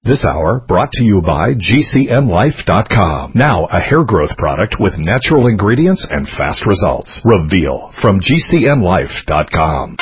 This hour brought to you by GCNlife.com. Now a hair growth product with natural ingredients and fast results. Reveal from GCNlife.com.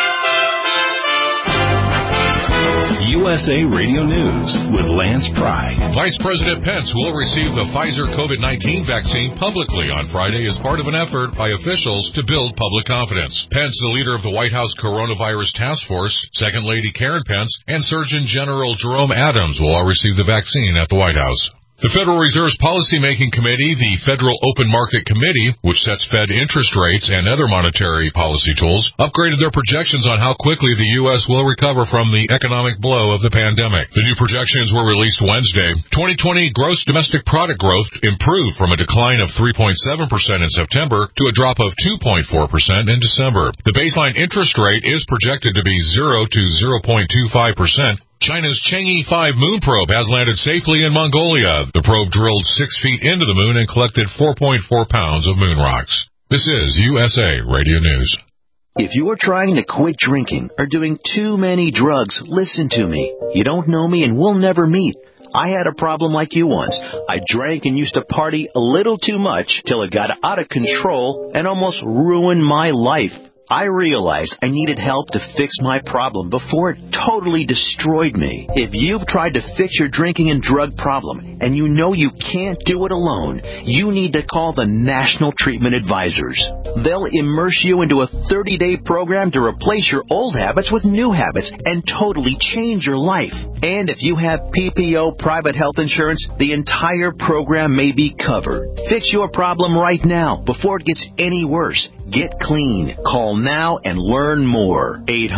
USA Radio News with Lance Pry. Vice President Pence will receive the Pfizer COVID-19 vaccine publicly on Friday as part of an effort by officials to build public confidence. Pence, the leader of the White House Coronavirus Task Force, Second Lady Karen Pence, and Surgeon General Jerome Adams will all receive the vaccine at the White House. The Federal Reserve's Policymaking Committee, the Federal Open Market Committee, which sets Fed interest rates and other monetary policy tools, upgraded their projections on how quickly the U.S. will recover from the economic blow of the pandemic. The new projections were released Wednesday. 2020 gross domestic product growth improved from a decline of 3.7% in September to a drop of 2.4% in December. The baseline interest rate is projected to be 0 to 0.25%. China's Chang'e 5 moon probe has landed safely in Mongolia. The probe drilled 6 feet into the moon and collected 4.4 pounds of moon rocks. This is USA Radio News. If you are trying to quit drinking or doing too many drugs, listen to me. You don't know me and we'll never meet. I had a problem like you once. I drank and used to party a little too much till it got out of control and almost ruined my life. I realized I needed help to fix my problem before it totally destroyed me. If you've tried to fix your drinking and drug problem and you know you can't do it alone, you need to call the National Treatment Advisors. They'll immerse you into a 30-day program to replace your old habits with new habits and totally change your life. And if you have PPO private health insurance, the entire program may be covered. Fix your problem right now before it gets any worse. Get clean. Call now and learn more.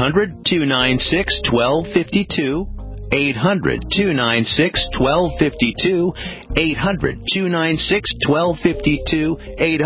800-296-1252. 800-296-1252. 800-296-1252.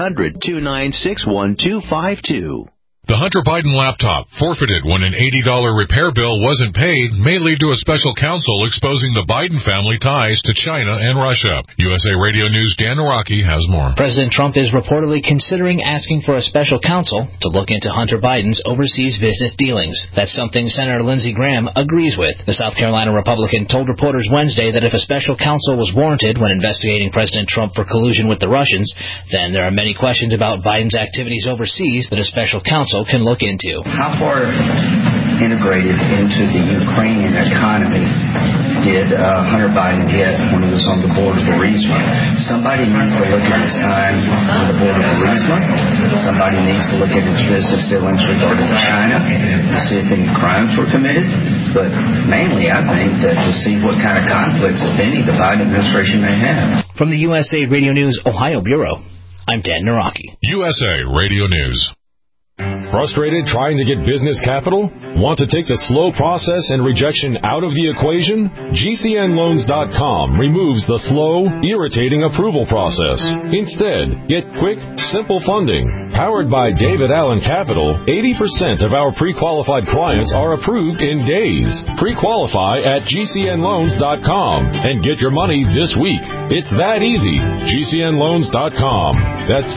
800-296-1252. The Hunter Biden laptop, forfeited when an $80 repair bill wasn't paid, may lead to a special counsel exposing the Biden family ties to China and Russia. USA Radio News' Dan Naraki has more. President Trump is reportedly considering asking for a special counsel to look into Hunter Biden's overseas business dealings. That's something Senator Lindsey Graham agrees with. The South Carolina Republican told reporters Wednesday that if a special counsel was warranted when investigating President Trump for collusion with the Russians, then there are many questions about Biden's activities overseas that a special counsel can look into. How far integrated into the Ukrainian economy did Hunter Biden get when he was on the board of Burisma? Somebody needs to look at his time on the board of Burisma. Somebody needs to look at his business dealings regarding China to see if any crimes were committed. But mainly, I think that to see what kind of conflicts, if any, the Biden administration may have. From the USA Radio News Ohio Bureau, I'm Dan Naraki. USA Radio News. Frustrated trying to get business capital? Want to take the slow process and rejection out of the equation? GCNloans.com removes the slow, irritating approval process. Instead, get quick, simple funding. Powered by David Allen Capital, 80% of our pre-qualified clients are approved in days. Pre-qualify at GCNloans.com and get your money this week. It's that easy. GCNloans.com. That's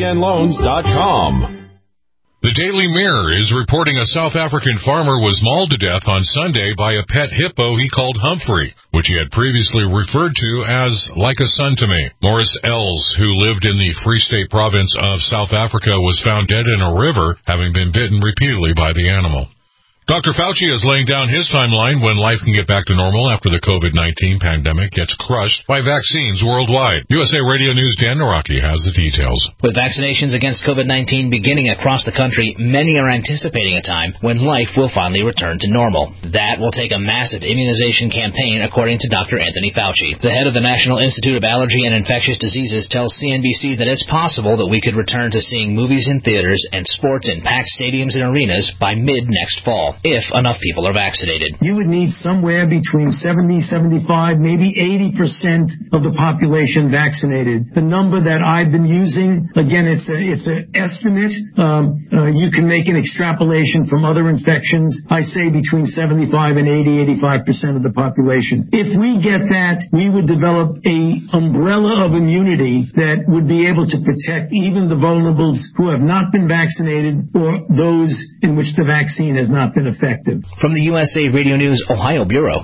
GCNloans.com. The Daily Mirror is reporting a South African farmer was mauled to death on Sunday by a pet hippo he called Humphrey, which he had previously referred to as like a son to me. Morris Els, who lived in the Free State province of South Africa, was found dead in a river, having been bitten repeatedly by the animal. Dr. Fauci is laying down his timeline when life can get back to normal after the COVID-19 pandemic gets crushed by vaccines worldwide. USA Radio News' Dan Naraki has the details. With vaccinations against COVID-19 beginning across the country, many are anticipating a time when life will finally return to normal. That will take a massive immunization campaign, according to Dr. Anthony Fauci. The head of the National Institute of Allergy and Infectious Diseases tells CNBC that it's possible that we could return to seeing movies in theaters and sports in packed stadiums and arenas by mid-next fall, if enough people are vaccinated. You would need somewhere between 70, 75, maybe 80% of the population vaccinated. The number that I've been using, again, it's an estimate. You can make an extrapolation from other infections. I say between 75 and 80, 85% of the population. If we get that, we would develop a umbrella of immunity that would be able to protect even the vulnerables who have not been vaccinated or those in which the vaccine has not been effective. From the USA Radio News Ohio Bureau,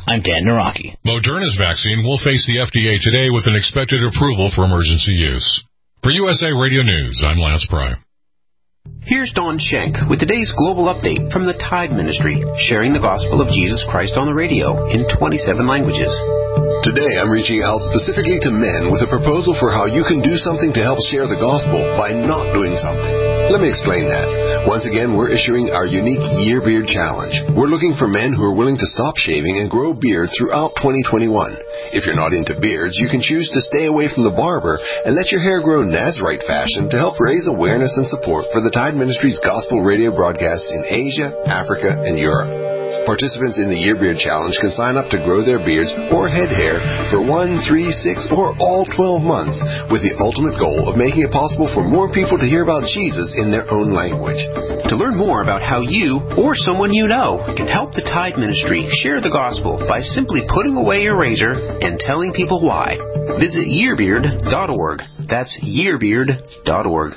I'm Dan Naraki. Moderna's vaccine will face the FDA today with an expected approval for emergency use. For USA Radio News, I'm Lance Pry. Here's Don Schenk with today's global update from the Tide Ministry, sharing the gospel of Jesus Christ on the radio in 27 languages. Today, I'm reaching out specifically to men with a proposal for how you can do something to help share the gospel by not doing something. Let me explain that. Once again, we're issuing our unique Year Beard Challenge. We're looking for men who are willing to stop shaving and grow beard throughout 2021. If you're not into beards, you can choose to stay away from the barber and let your hair grow Nazarite fashion to help raise awareness and support for the Tide Ministry's gospel radio broadcasts in Asia, Africa, and Europe. Participants in the Year Beard Challenge can sign up to grow their beards or head hair for 1, 3, 6, or all 12 months with the ultimate goal of making it possible for more people to hear about Jesus in their own language. To learn more about how you or someone you know can help the Tide Ministry share the gospel by simply putting away your razor and telling people why, visit yearbeard.org. That's yearbeard.org.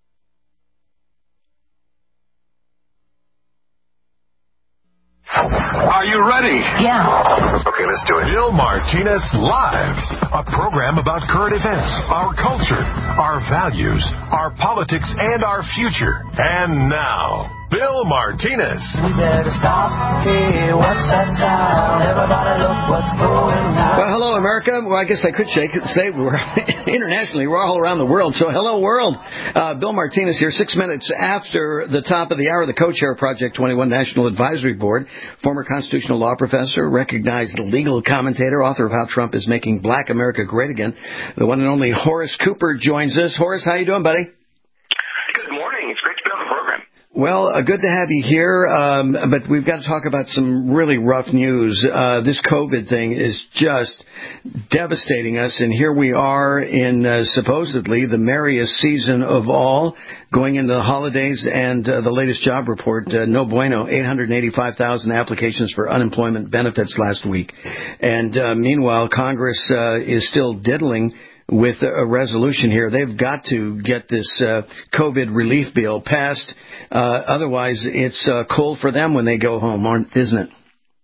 Are you ready? Yeah. Okay, let's do it. Bill Martinez Live, a program about current events, our culture, our values, our politics, and our future. And now, Bill Martinez. We better stop. Hey, what's that sound? Everybody look what's going on. Well, hello, America. Well, I guess I could say we're internationally. We're all around the world. So, hello, world. Bill Martinez here, 6 minutes after the top of the hour. The co-chair of Project 21 National Advisory Board, former constitutional law professor, recognized legal commentator, author of How Trump is Making Black America Great Again. The one and only Horace Cooper joins us. Horace, how you doing, buddy? Good morning. It's great to be on the program. Well, good to have you here, but we've got to talk about some really rough news. This COVID thing is just devastating us, and here we are in supposedly the merriest season of all, going into the holidays, and the latest job report, no bueno, 885,000 applications for unemployment benefits last week. And meanwhile, Congress is still diddling with a resolution here. They've got to get this COVID relief bill passed. Otherwise, it's cold for them when they go home, isn't it?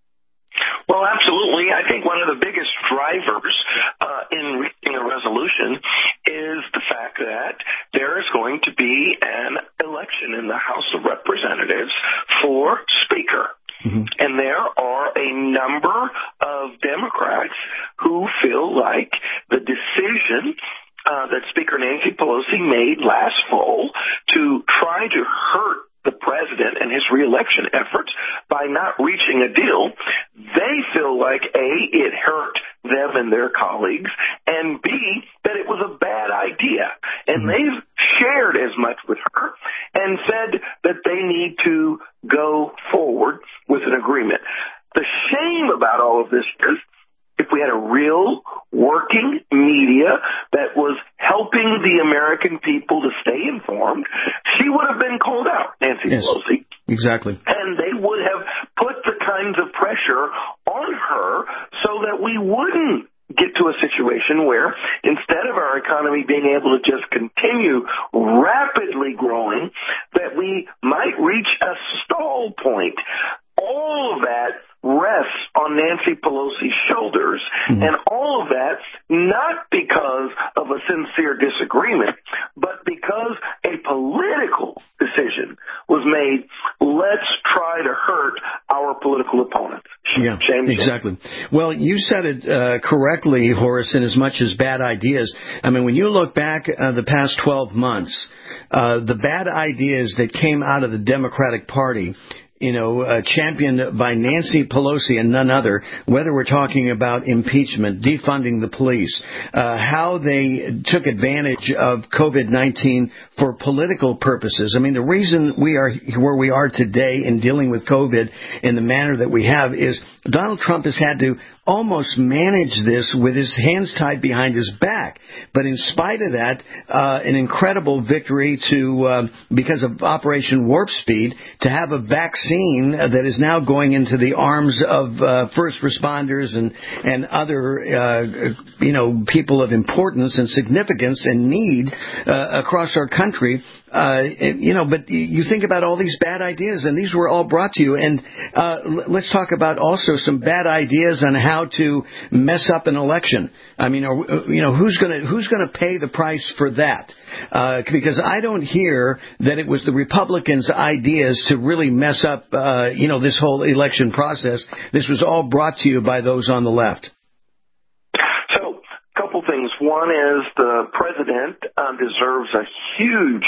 Well, absolutely. I think one of the biggest drivers in reaching a resolution is the fact that there is going to be an election in the House of Representatives for Speaker. Mm-hmm. And there are a number of Democrats who feel like the decision that Speaker Nancy Pelosi made last fall to try to hurt the president and his reelection efforts by not reaching a deal, they feel like, A, it hurt them and their colleagues, and B, that it was a bad idea. And they've shared as much with her and said that they need to go forward with an agreement. The shame about all of this is if we had a real working media that was helping the American people to stay informed, she would have been called out, Nancy Pelosi. Exactly. And they would have put the kinds of pressure on her so that we wouldn't get to a situation where instead of our economy being able to just continue rapidly growing, that we might reach a stall point. All of that rests on Nancy Pelosi's shoulders, and all of that not because of a sincere disagreement, but because a political decision was made. Let's try to hurt our political opponents. Yeah, exactly. Well, you said it correctly, Horace, in as much as bad ideas. I mean, when you look back the past 12 months, the bad ideas that came out of the Democratic Party, championed by Nancy Pelosi and none other, whether we're talking about impeachment, defunding the police, how they took advantage of COVID-19 for political purposes. I mean, the reason we are where we are today in dealing with COVID in the manner that we have is Donald Trump has had to almost manage this with his hands tied behind his back. But in spite of that, an incredible victory because of Operation Warp Speed, to have a vaccine that is now going into the arms of first responders and other, people of importance and significance and need across our country. country, but you think about all these bad ideas, and these were all brought to you. And let's talk about also some bad ideas on how to mess up an election. I mean, who's going to pay the price for that? Because I don't hear that it was the Republicans' ideas to really mess up, this whole election process. This was all brought to you by those on the left. So, a couple things. One is the president deserves a huge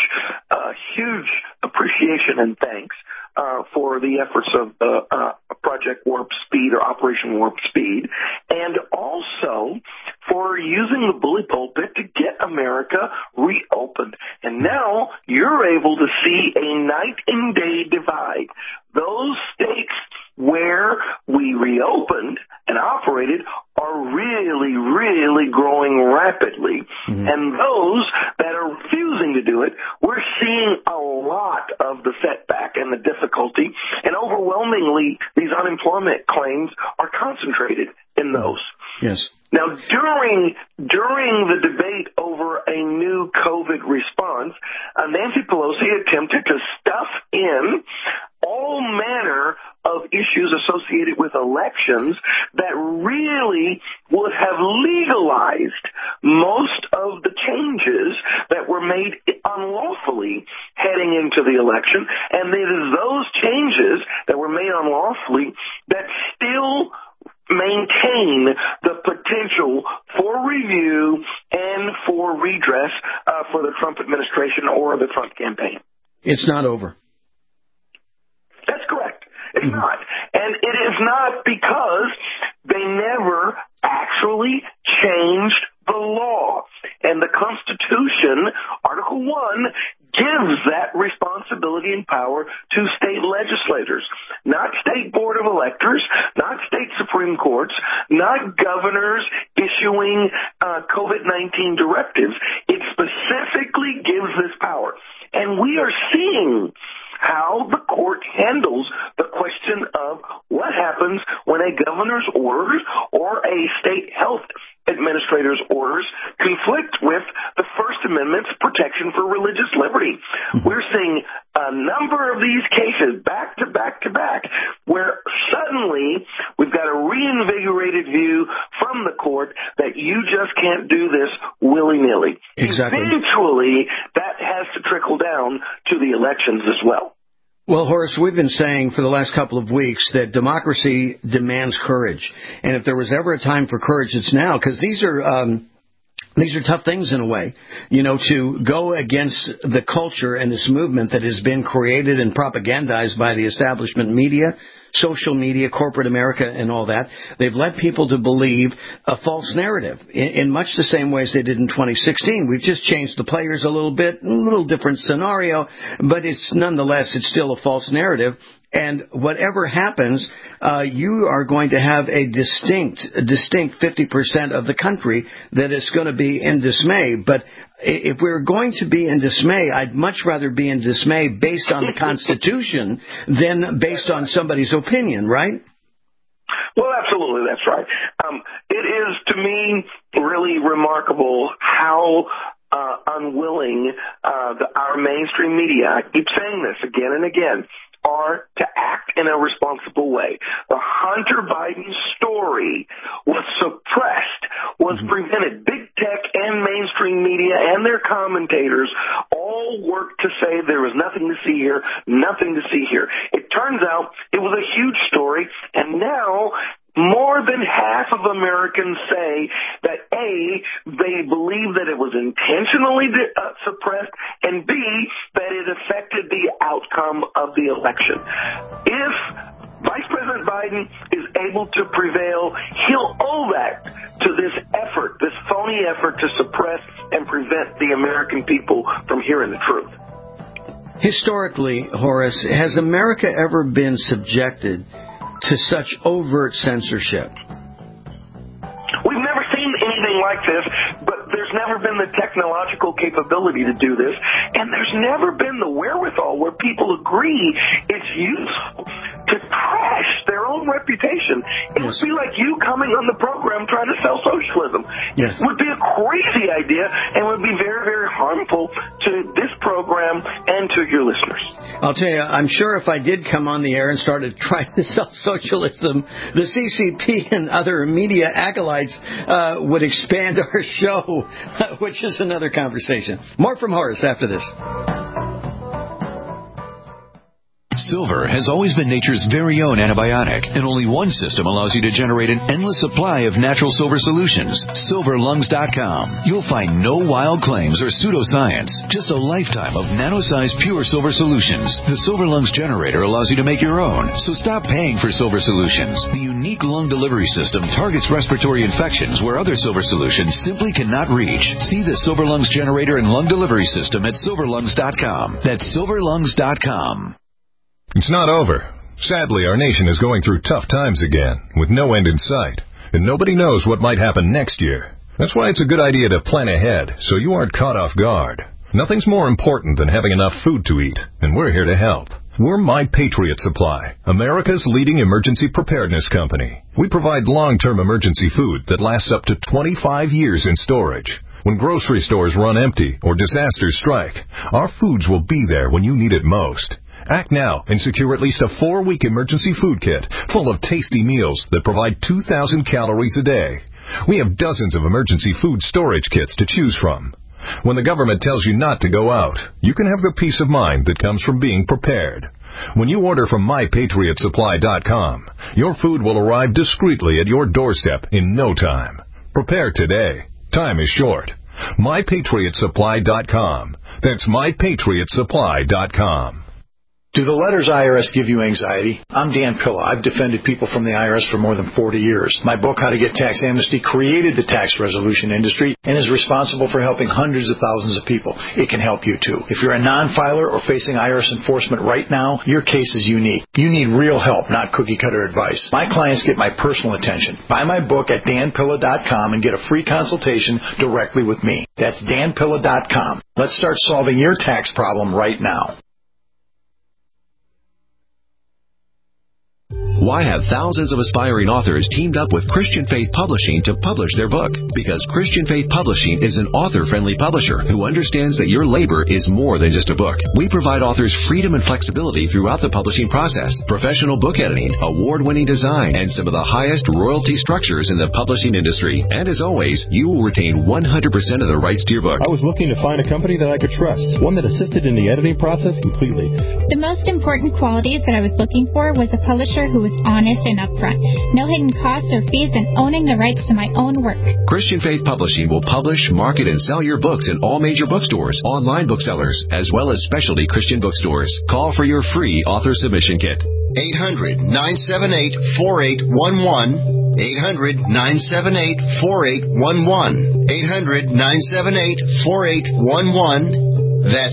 appreciation and thanks for the efforts of Project Warp Speed or Operation Warp Speed, and also for using the bully pulpit to get America reopened. And now you're able to see a night and day divide. Those states where we reopened and operated are really, really growing rapidly. Mm-hmm. And those that are refusing to do it, we're seeing a lot of the setback and the difficulty, and overwhelmingly these unemployment claims are concentrated in those. Yes. Now, during the debate over a new COVID response, Nancy Pelosi attempted to stuff in all manner of issues associated with elections that really would have legalized most of the changes that were made unlawfully heading into the election. And it is those changes that were made unlawfully that still maintain the potential for review and for redress for the Trump administration or the Trump campaign. It's not over. That's correct. It's not. And it is not because they never actually changed the law. And the Constitution, Article 1, gives that responsibility and power to state legislators, not state board of electors, not state Supreme Courts, not governors issuing COVID-19 directives. It specifically gives this power. And we are seeing how the court handles the question of what happens when a governor's orders or a state health administrator's orders conflict with the First Amendment's protection for religious liberty. We're seeing a number of these cases back to back to back where suddenly we've got a reinvigorated view from the court that you just can't do this willy-nilly. Exactly. Eventually, that has to trickle down to the elections as well. Well, Horace, we've been saying for the last couple of weeks that democracy demands courage. And if there was ever a time for courage, it's now, because these are tough things in a way, to go against the culture and this movement that has been created and propagandized by the establishment media, social media, corporate America, and all that. They've led people to believe a false narrative in much the same ways they did in 2016. We've just changed the players a little bit, a little different scenario, but it's still a false narrative. And whatever happens, you are going to have a distinct 50% of the country that is going to be in dismay. But if we're going to be in dismay, I'd much rather be in dismay based on the Constitution than based on somebody's opinion, right? Well, absolutely, that's right. It is, to me, really remarkable how unwilling our mainstream media, I keep saying this again and again, are to act in a responsible way. The Hunter Biden story was suppressed, was prevented. Big tech and mainstream media and their commentators all worked to say there was nothing to see here, nothing to see here. It turns out it was a huge story, and now more than half of Americans say that A, they believe that it was intentionally suppressed, and B, that it affected the outcome of the election. If Vice President Biden is able to prevail, he'll owe that to this effort, this phony effort to suppress and prevent the American people from hearing the truth. Historically, Horace, has America ever been subjected to such overt censorship? We've never seen anything like this, but there's never been the technological capability to do this, and there's never been the wherewithal where people agree it's useful to trash their own reputation. It would be like you coming on the program trying to sell socialism. It would be a crazy idea and would be very, very harmful to this program of your listeners. I'll tell you, I'm sure if I did come on the air and started trying to sell socialism, the CCP and other media acolytes would expand our show, which is another conversation. More from Horace after this. Silver has always been nature's very own antibiotic, and only one system allows you to generate an endless supply of natural silver solutions. SilverLungs.com. You'll find no wild claims or pseudoscience, just a lifetime of nano-sized pure silver solutions. The Silver Lungs generator allows you to make your own, so stop paying for silver solutions. The unique lung delivery system targets respiratory infections where other silver solutions simply cannot reach. See the Silver Lungs generator and lung delivery system at SilverLungs.com. That's SilverLungs.com. It's not over. Sadly, our nation is going through tough times again, with no end in sight, and nobody knows what might happen next year. That's why it's a good idea to plan ahead, so you aren't caught off guard. Nothing's more important than having enough food to eat, and we're here to help. We're My Patriot Supply, America's leading emergency preparedness company. We provide long-term emergency food that lasts up to 25 years in storage. When grocery stores run empty or disasters strike, our foods will be there when you need it most. Act now and secure at least a 4-week emergency food kit full of tasty meals that provide 2,000 calories a day. We have dozens of emergency food storage kits to choose from. When the government tells you not to go out, you can have the peace of mind that comes from being prepared. When you order from MyPatriotSupply.com, your food will arrive discreetly at your doorstep in no time. Prepare today. Time is short. MyPatriotSupply.com. That's MyPatriotSupply.com. Do the letters IRS give you anxiety? I'm Dan Pilla. I've defended people from the IRS for more than 40 years. My book, How to Get Tax Amnesty, created the tax resolution industry and is responsible for helping hundreds of thousands of people. It can help you, too. If you're a non-filer or facing IRS enforcement right now, your case is unique. You need real help, not cookie-cutter advice. My clients get my personal attention. Buy my book at danpilla.com and get a free consultation directly with me. That's danpilla.com. Let's start solving your tax problem right now. Why have thousands of aspiring authors teamed up with Christian Faith Publishing to publish their book? Because Christian Faith Publishing is an author-friendly publisher who understands that your labor is more than just a book. We provide authors freedom and flexibility throughout the publishing process, professional book editing, award-winning design, and some of the highest royalty structures in the publishing industry. And as always, you will retain 100% of the rights to your book. I was looking to find a company that I could trust, one that assisted in the editing process completely. The most important qualities that I was looking for was a publisher who was honest and upfront, no hidden costs or fees, and owning the rights to my own work. Christian Faith Publishing will publish, market, and sell your books in all major bookstores, online booksellers, as well as specialty Christian bookstores. Call for your free author submission kit. 800-978-4811. 800-978-4811. 800-978-4811. That's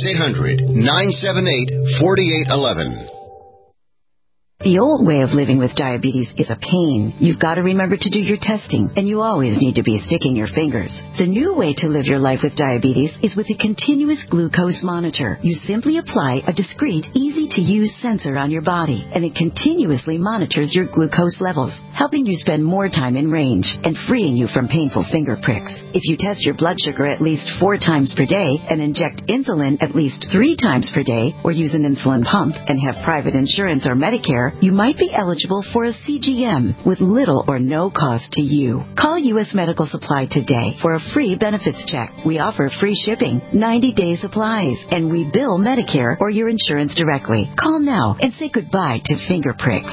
800-978-4811. The old way of living with diabetes is a pain. You've got to remember to do your testing, and you always need to be sticking your fingers. The new way to live your life with diabetes is with a continuous glucose monitor. You simply apply a discreet, easy-to-use sensor on your body, and it continuously monitors your glucose levels, helping you spend more time in range and freeing you from painful finger pricks. If you test your blood sugar at least 4 times per day and inject insulin at least 3 times per day, or use an insulin pump and have private insurance or Medicare, you might be eligible for a CGM with little or no cost to you. Call U.S. Medical Supply today for a free benefits check. We offer free shipping, 90-day supplies, and we bill Medicare or your insurance directly. Call now and say goodbye to finger pricks.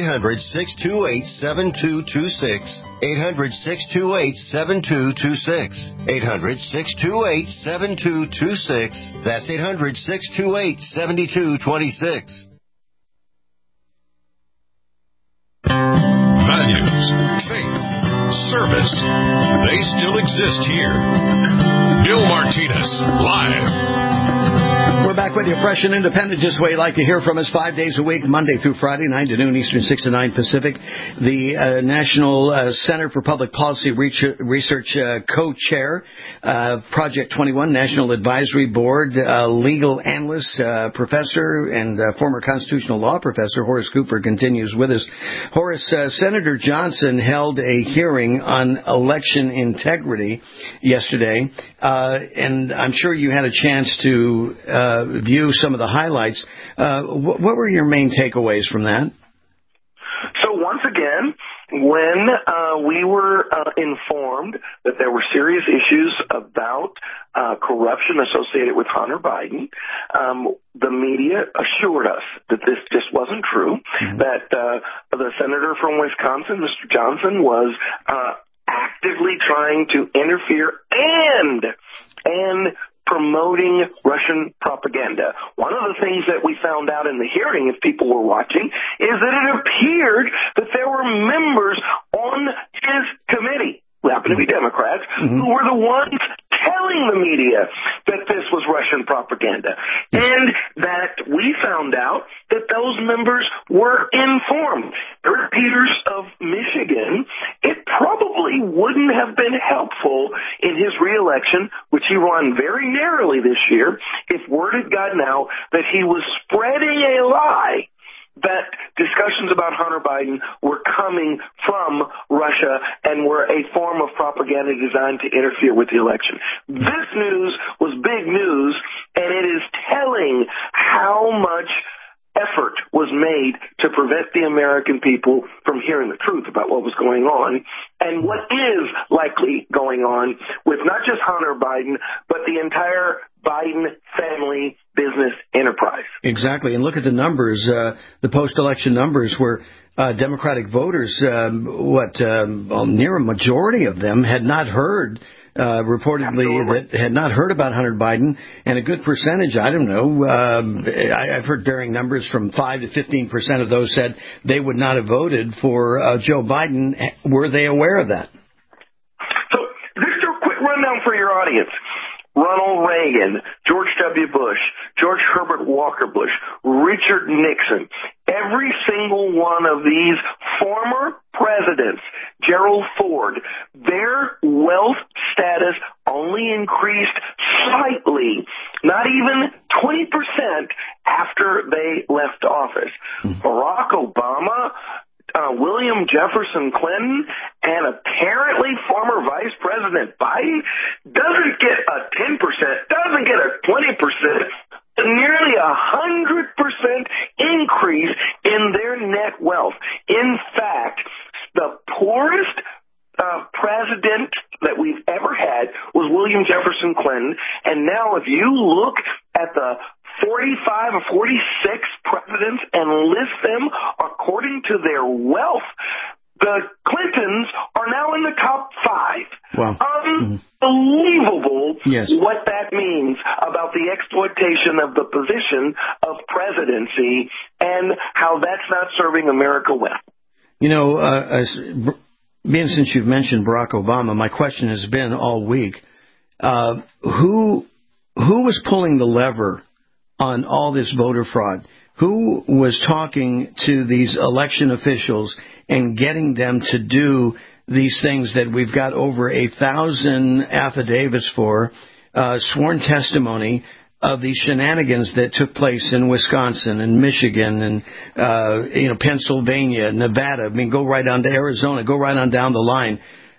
800-628-7226. 800-628-7226. 800-628-7226. That's 800-628-7226. Values, faith, service, they still exist here. Bill Martinez, live. We're back with you, fresh and independent, just the way you like to hear from us 5 days a week, Monday through Friday, 9 to noon Eastern, 6 to 9 Pacific. The National Center for Public Policy Research co-chair, Project 21, National Advisory Board, legal analyst, professor, and former constitutional law professor, Horace Cooper, continues with us. Horace, Senator Johnson held a hearing on election integrity yesterday, and I'm sure you had a chance to view some of the highlights. What were your main takeaways from that? So once again, when we were informed that there were serious issues about corruption associated with Hunter Biden, the media assured us that this just wasn't true, that the senator from Wisconsin, Mr. Johnson, was actively trying to interfere and promoting Russian propaganda. One of the things that we found out in the hearing, if people were watching, is that it appeared that there were members on his committee, who happen to be Democrats, who were the ones telling the media that this was Russian propaganda. And that we found out that those members were informed. Eric Peters of Michigan, it probably wouldn't have been helpful in his reelection, which he won very narrowly this year, if word had gotten out that he was spreading a lie that discussions about Hunter Biden were coming from Russia and were a form of propaganda designed to interfere with the election. This news was big news, and it is telling how much effort was made to prevent the American people from hearing the truth about what was going on and what is likely going on with not just Hunter Biden, but the entire Biden family business enterprise. Exactly. And look at the numbers, the post-election numbers where Democratic voters, near a majority of them had not heard reportedly that had not heard about Hunter Biden, and a good percentage, I don't know, I've heard varying numbers from 5 to 15% of those said they would not have voted for Joe Biden. Were they aware of that? So just a quick rundown for your audience. Ronald Reagan, George W. Bush, George Herbert Walker Bush, Richard Nixon, every single one of these former presidents, Gerald Ford, their wealth status only increased slightly, not even 20% after they left office. Barack Obama, William Jefferson Clinton, and apparently former Vice President Biden doesn't get a 10%, doesn't get a 20%, nearly 100% increase in their net wealth. In fact, the poorest president that we've ever had was William Jefferson Clinton, and now if you look at the 45 or 46 presidents and list them according to their wealth, the Clintons are now in the top 5. Wow. Unbelievable Yes. what that means about the exploitation of the position of presidency and how that's not serving America well. You know, being since you've mentioned Barack Obama, my question has been all week, who was pulling the lever on all this voter fraud? Who was talking to these election officials and getting them to do these things that we've got over 1,000 affidavits for, sworn testimony of these shenanigans that took place in Wisconsin and Michigan and, Pennsylvania, Nevada. I mean, go right on to Arizona, go right on down the line.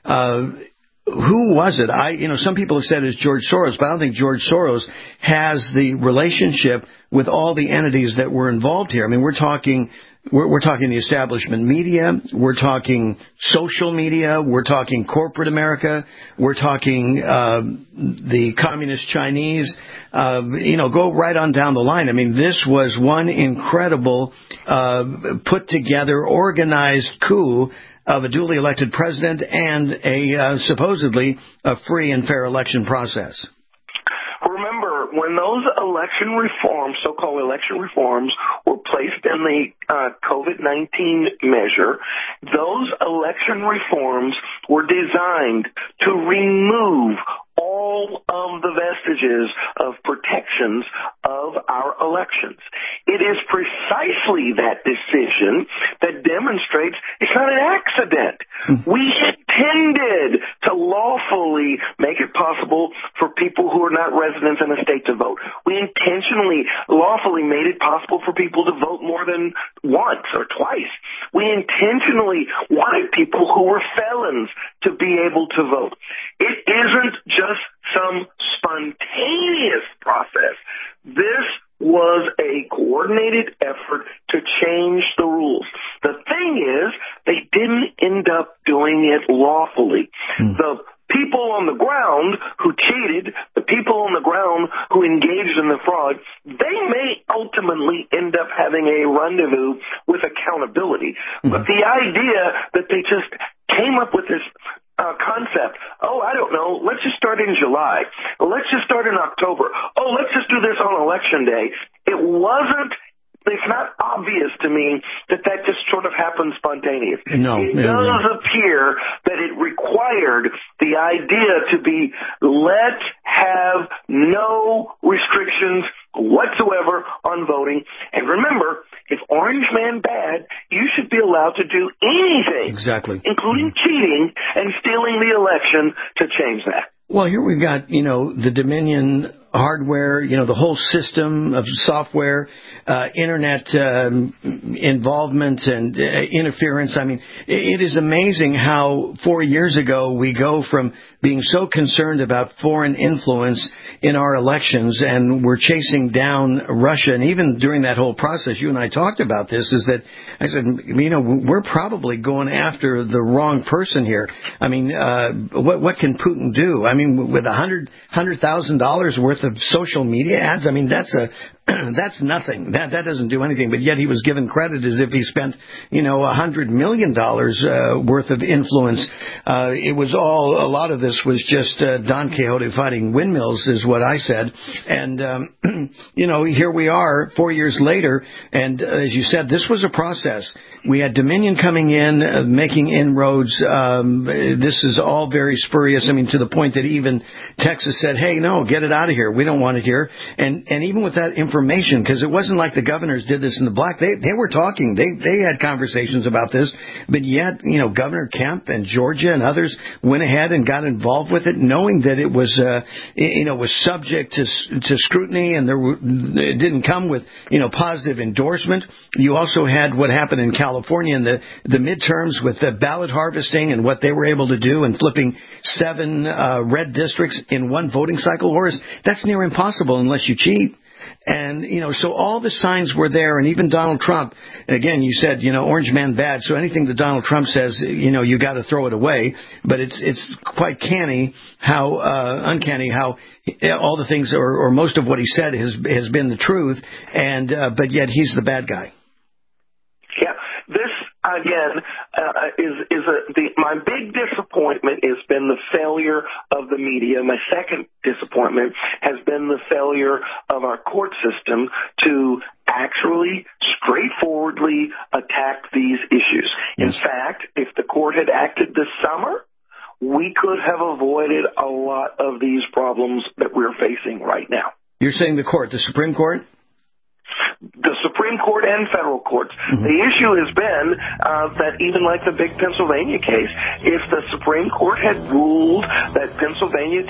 Who was it? Some people have said it's George Soros, but I don't think George Soros has the relationship with all the entities that were involved here. I mean, we're talking the establishment media, we're talking social media, we're talking corporate America, we're talking the communist Chinese. Go right on down the line. I mean, this was one incredible put together, organized coup of a duly elected president and a supposedly a free and fair election process. Remember, when those election reforms, so-called election reforms, were placed in the COVID-19 measure, those election reforms were designed to remove all of the vestiges of protections of our elections. It is precisely that decision that demonstrates it's not an accident. We intended to lawfully make it possible for people who are not residents in a state to vote. We intentionally, lawfully made it possible for people to vote more than once or twice. We intentionally wanted people who were felons to be able to vote. It isn't just some spontaneous process. This was a coordinated effort to change the rules. The thing is, they didn't end up doing it lawfully. The people on the ground who cheated, the people on the ground who engaged in the fraud, they may ultimately end up having a rendezvous with accountability. But the idea that they just came up with this concept, I don't know, let's just start in July. Let's just start in October. Let's just do this on Election Day. It's not obvious to me that just sort of happened spontaneously. No, it does appear that it required the idea to be let's have no restrictions whatsoever on voting. And remember, if Orange Man bad, you should be allowed to do anything, exactly, including cheating and stealing the election, to change that. Well, here we've got, the Dominion hardware, the whole system of software, internet involvement and interference. I mean, it is amazing how 4 years ago we go from being so concerned about foreign influence in our elections, and we're chasing down Russia. And even during that whole process, you and I talked about this, is that I said, we're probably going after the wrong person here. I mean, what can Putin do? I mean, with $100,000 worth of social media ads, I mean, that's nothing. That doesn't do anything. But yet he was given credit as if he spent, $100 million worth of influence. It was a lot of this was just Don Quixote fighting windmills, is what I said. And, here we are 4 years later. And as you said, this was a process. We had Dominion coming in, making inroads. This is all very spurious. I mean, to the point that even Texas said, hey, no, get it out of here. We don't want it here. And even with that information, because it wasn't like the governors did this in the black. They were talking. They had conversations about this. But yet, Governor Kemp and Georgia and others went ahead and got involved with it, knowing that it was, was subject to scrutiny, and it didn't come with, positive endorsement. You also had what happened in California in the midterms with the ballot harvesting and what they were able to do, and flipping 7 red districts in one voting cycle. Horace, that's near impossible unless you cheat. And, so all the signs were there, and even Donald Trump, again, you said, Orange Man bad, so anything that Donald Trump says, you got to throw it away. But it's quite uncanny how all the things, or most of what he said has been the truth, and but yet he's the bad guy. Yeah, this again my big disappointment has been the failure of the media. My second disappointment has been the failure of our court system to actually straightforwardly attack these issues. In fact, if the court had acted this summer, we could have avoided a lot of these problems that we're facing right now. You're saying the court, the Supreme Court? The Supreme Court and federal courts. Mm-hmm. The issue has been that even like the big Pennsylvania case, if the Supreme Court had ruled that Pennsylvania's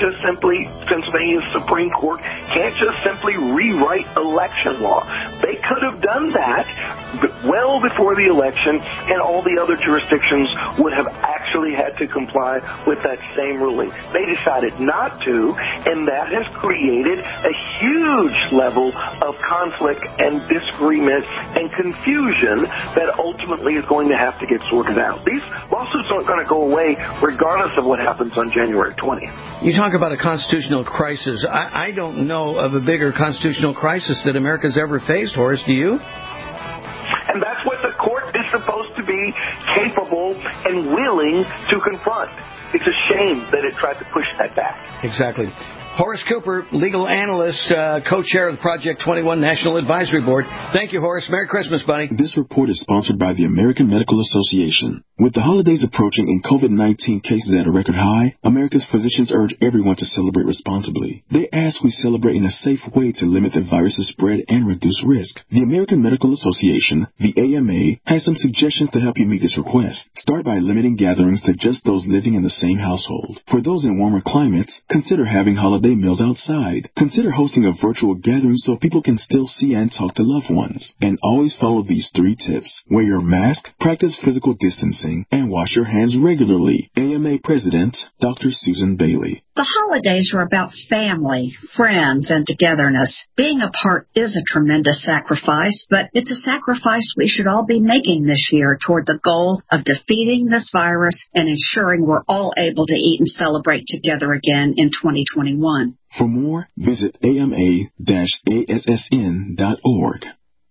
Supreme Court can't just simply rewrite election law, they could have done that well before the election, and all the other jurisdictions would have actually had to comply with that same ruling. They decided not to, and that has created a huge level of conflict and disagreement and confusion that ultimately is going to have to get sorted out. These lawsuits aren't going to go away regardless of what happens on January 20th. You talk about a constitutional crisis. I don't know of a bigger constitutional crisis that America's ever faced, Horace. Do you? And that's what the court is supposed to be capable and willing to confront. It's a shame that it tried to push that back. Exactly. Horace Cooper, legal analyst, co-chair of the Project 21 National Advisory Board. Thank you, Horace. Merry Christmas, buddy. This report is sponsored by the American Medical Association. With the holidays approaching and COVID-19 cases at a record high, America's physicians urge everyone to celebrate responsibly. They ask we celebrate in a safe way to limit the virus's spread and reduce risk. The American Medical Association, the AMA, has some suggestions to help you meet this request. Start by limiting gatherings to just those living in the same household. For those in warmer climates, consider having holiday holiday meals outside. Consider hosting a virtual gathering so people can still see and talk to loved ones. And always follow these 3 tips. Wear your mask, practice physical distancing, and wash your hands regularly. AMA President, Dr. Susan Bailey. The holidays are about family, friends, and togetherness. Being apart is a tremendous sacrifice, but it's a sacrifice we should all be making this year toward the goal of defeating this virus and ensuring we're all able to eat and celebrate together again in 2021. For more, visit ama-assn.org.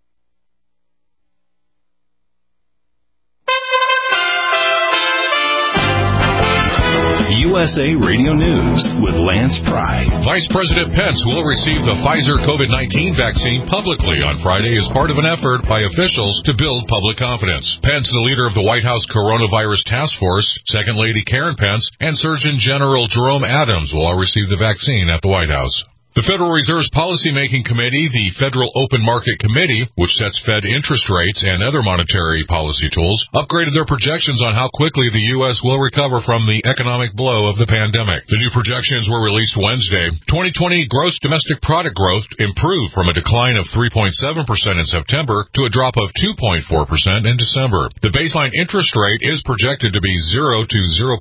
USA Radio News with Lance Pry. Vice President Pence will receive the Pfizer COVID-19 vaccine publicly on Friday as part of an effort by officials to build public confidence. Pence, the leader of the White House Coronavirus Task Force, Second Lady Karen Pence, and Surgeon General Jerome Adams will all receive the vaccine at the White House. The Federal Reserve's Policymaking Committee, the Federal Open Market Committee, which sets Fed interest rates and other monetary policy tools, upgraded their projections on how quickly the U.S. will recover from the economic blow of the pandemic. The new projections were released Wednesday. 2020 gross domestic product growth improved from a decline of 3.7% in September to a drop of 2.4% in December. The baseline interest rate is projected to be 0 to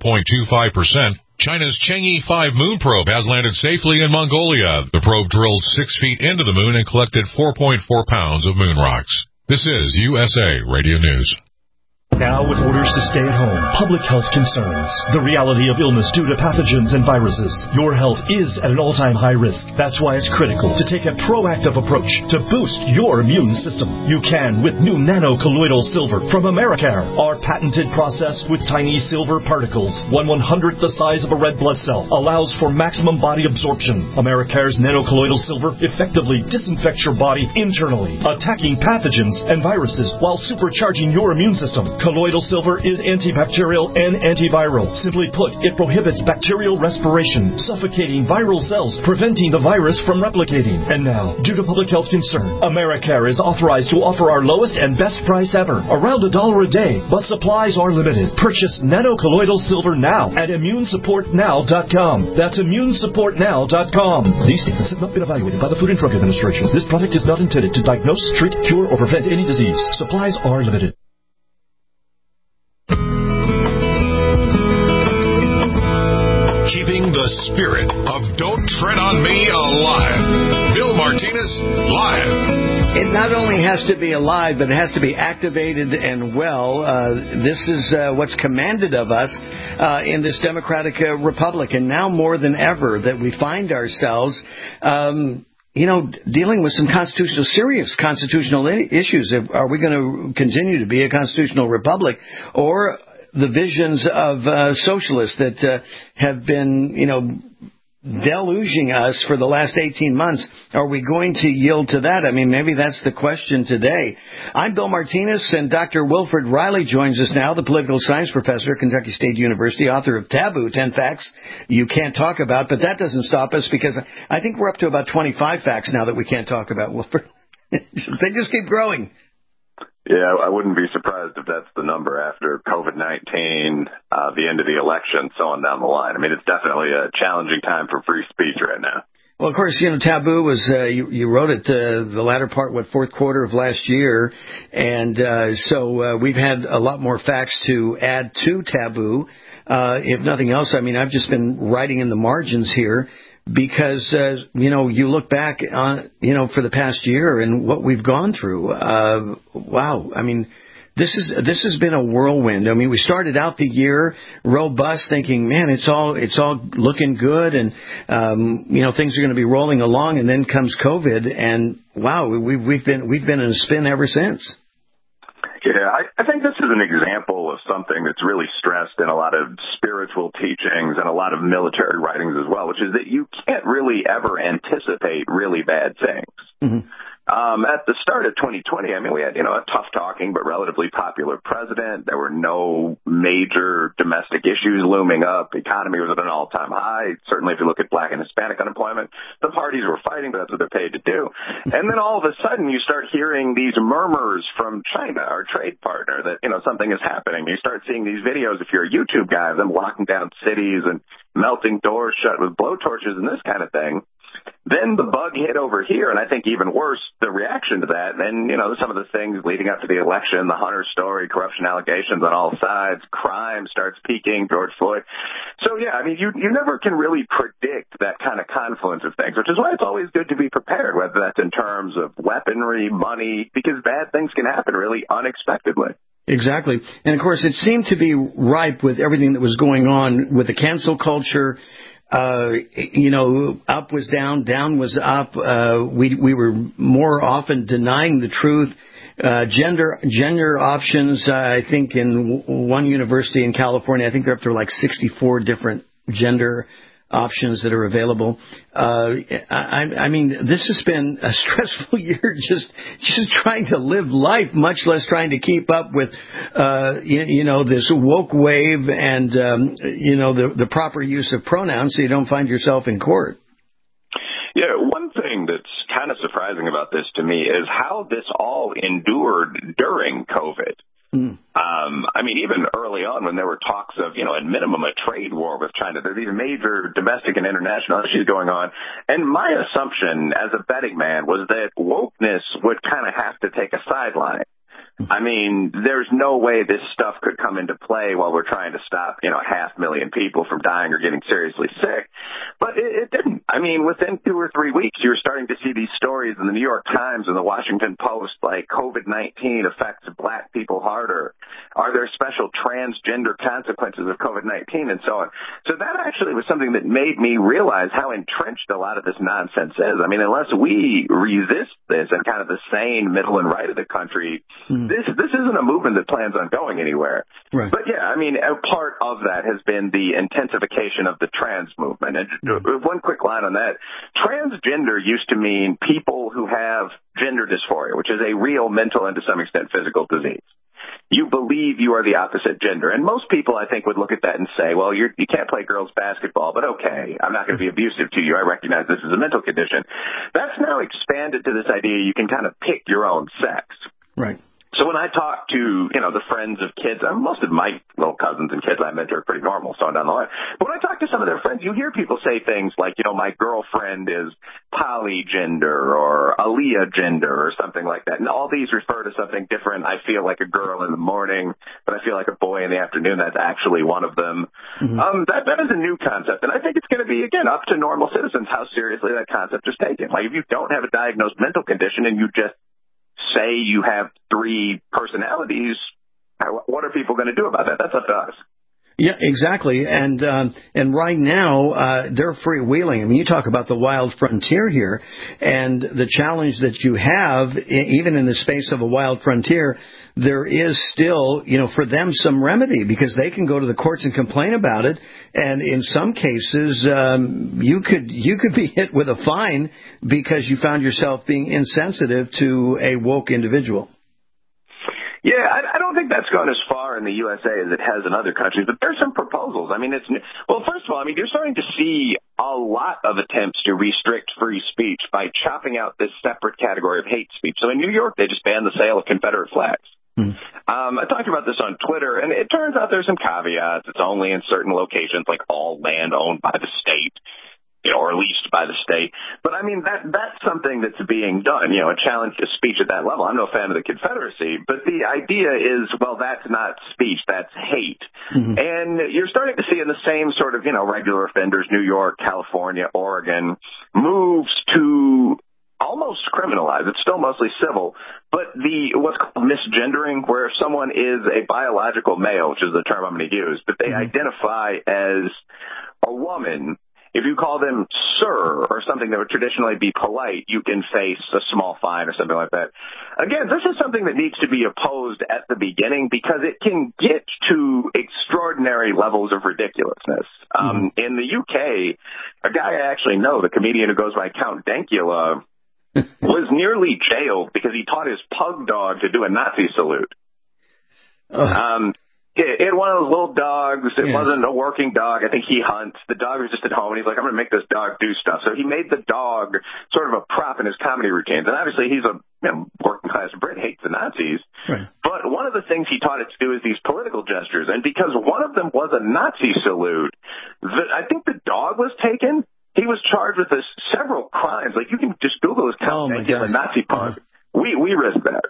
0.25%. China's Chang'e 5 moon probe has landed safely in Mongolia. The probe drilled 6 feet into the moon and collected 4.4 pounds of moon rocks. This is USA Radio News. Now with orders to stay at home, public health concerns, the reality of illness due to pathogens and viruses. Your health is at an all-time high risk. That's why it's critical to take a proactive approach to boost your immune system. You can with new nano-colloidal silver from Americare. Our patented process with tiny silver particles, 1/100th the size of a red blood cell, allows for maximum body absorption. Americare's nano-colloidal silver effectively disinfects your body internally, attacking pathogens and viruses while supercharging your immune system. Colloidal silver is antibacterial and antiviral. Simply put, it prohibits bacterial respiration, suffocating viral cells, preventing the virus from replicating. And now, due to public health concern, Americare is authorized to offer our lowest and best price ever, around $1 a day, but supplies are limited. Purchase nano-colloidal silver now at immunesupportnow.com. That's immunesupportnow.com. These statements have not been evaluated by the Food and Drug Administration. This product is not intended to diagnose, treat, cure, or prevent any disease. Supplies are limited. Keeping the spirit of Don't Tread on Me alive. Bill Martinez, live. It not only has to be alive, but it has to be activated and well. This is what's commanded of us in this democratic republic. And now more than ever that we find ourselves dealing with some serious constitutional issues. Are we going to continue to be a constitutional republic, or the visions of socialists that have been, deluging us for the last 18 months? Are we going to yield to that? I mean, maybe that's the question today. I'm Bill Martinez, and Dr. Wilfred Riley joins us now, the political science professor at Kentucky State University, author of Taboo, 10 Facts You Can't Talk About. But that doesn't stop us, because I think we're up to about 25 facts now that we can't talk about, Wilfred. They just keep growing. Yeah, I wouldn't be surprised if that's the number after COVID-19, the end of the election, so on down the line. I mean, it's definitely a challenging time for free speech right now. Well, of course, Taboo was, you wrote it the latter part, fourth quarter of last year. And so we've had a lot more facts to add to Taboo. If nothing else, I mean, I've just been writing in the margins here, because, you look back on, for the past year and what we've gone through. Wow. I mean, this has been a whirlwind. I mean, we started out the year robust, thinking, man, it's all looking good, and, things are going to be rolling along, and then comes COVID, and wow, we've been in a spin ever since. Yeah, I think this is an example of something that's really stressed in a lot of spiritual teachings and a lot of military writings as well, which is that you can't really ever anticipate really bad things. Mm-hmm. At the start of 2020, I mean, we had, a tough-talking but relatively popular president. There were no major domestic issues looming up. The economy was at an all-time high. Certainly, if you look at Black and Hispanic unemployment, the parties were fighting, but that's what they're paid to do. And then all of a sudden, you start hearing these murmurs from China, our trade partner, that, something is happening. You start seeing these videos, if you're a YouTube guy, of them locking down cities and melting doors shut with blowtorches and this kind of thing. Then the bug hit over here, and I think even worse, the reaction to that, and, some of the things leading up to the election, the Hunter story, corruption allegations on all sides, crime starts peaking, George Floyd. So, yeah, I mean, you never can really predict that kind of confluence of things, which is why it's always good to be prepared, whether that's in terms of weaponry, money, because bad things can happen really unexpectedly. Exactly. And, of course, it seemed to be ripe with everything that was going on with the cancel culture. Up was down, down was up. We were more often denying the truth. Gender options, I think in one university in California, I think they're up to like 64 different gender options that are available. I mean, this has been a stressful year just trying to live life, much less trying to keep up with, this woke wave and, the proper use of pronouns so you don't find yourself in court. Yeah, one thing that's kind of surprising about this to me is how this all endured during COVID. I mean, even early on when there were talks of, at minimum a trade war with China, there are these major domestic and international issues going on. And my assumption as a betting man was that wokeness would kind of have to take a sideline. I mean, there's no way this stuff could come into play while we're trying to stop, 500,000 people from dying or getting seriously sick. But it didn't. I mean, within 2 or 3 weeks, you were starting to see these stories in the New York Times and the Washington Post, like COVID-19 affects black people harder. Are there special transgender consequences of COVID-19 and so on? So that actually was something that made me realize how entrenched a lot of this nonsense is. I mean, unless we resist this and kind of the sane middle and right of the country, this isn't a movement that plans on going anywhere. Right. But, yeah, I mean, a part of that has been the intensification of the trans movement. And one quick line on that. Transgender used to mean people who have gender dysphoria, which is a real mental and to some extent physical disease. You believe you are the opposite gender. And most people, I think, would look at that and say, well, you can't play girls basketball, but okay, I'm not going to be abusive to you. I recognize this is a mental condition. That's now expanded to this idea you can kind of pick your own sex. Right. So when I talk to, the friends of kids, most of my little cousins and kids I mentor are pretty normal, so on down the line. But when I talk to some of their friends, you hear people say things like, my girlfriend is polygender or Aaliyah gender or something like that. And all these refer to something different. I feel like a girl in the morning, but I feel like a boy in the afternoon. That's actually one of them. Mm-hmm. That is a new concept. And I think it's going to be, again, up to normal citizens how seriously that concept is taken. Like if you don't have a diagnosed mental condition and you just say you have 3 personalities, what are people going to do about that? That's up to us. Yeah, exactly. And right now, they're freewheeling. I mean, you talk about the wild frontier here, and the challenge that you have, even in the space of a wild frontier, there is still, for them some remedy because they can go to the courts and complain about it. And in some cases, you could be hit with a fine because you found yourself being insensitive to a woke individual. Yeah, I don't think that's gone as far in the USA as it has in other countries, but there's some proposals. I mean, first of all, you're starting to see a lot of attempts to restrict free speech by chopping out this separate category of hate speech. So in New York, they just banned the sale of Confederate flags. I talked about this on Twitter, and it turns out there's some caveats. It's only in certain locations, like all land owned by the state, or leased by the state. But I mean, that's something that's being done, a challenge to speech at that level. I'm no fan of the Confederacy, but the idea is, well, that's not speech, that's hate. Mm-hmm. And you're starting to see in the same sort of, regular offenders, New York, California, Oregon, moves to almost criminalize. It's still mostly civil, but what's called misgendering, where someone is a biological male, which is the term I'm going to use, but they identify as a woman. If you call them sir or something that would traditionally be polite, you can face a small fine or something like that. Again, this is something that needs to be opposed at the beginning because it can get to extraordinary levels of ridiculousness. In the UK, a guy I actually know, the comedian who goes by Count Dankula, was nearly jailed because he taught his pug dog to do a Nazi salute. It had one of those little dogs. It wasn't a working dog. I think he hunts. The dog was just at home, and he's like, I'm going to make this dog do stuff. So he made the dog sort of a prop in his comedy routines. And obviously he's a working-class Brit, hates the Nazis. Right. But one of the things he taught it to do is these political gestures. And because one of them was a Nazi salute, I think the dog was taken. He was charged with several crimes. Like, you can just Google his Count Dankula Nazi pug. We risked that.